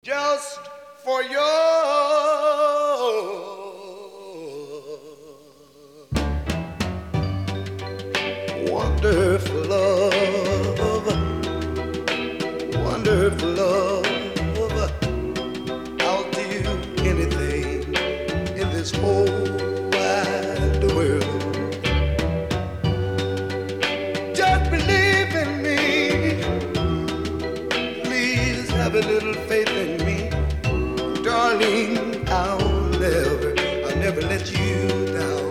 just for your wonderful love, wonderful love. I'll do anything in this whole wide world. Just believe in me, please have a little faith in me, darling. I'll never let you down.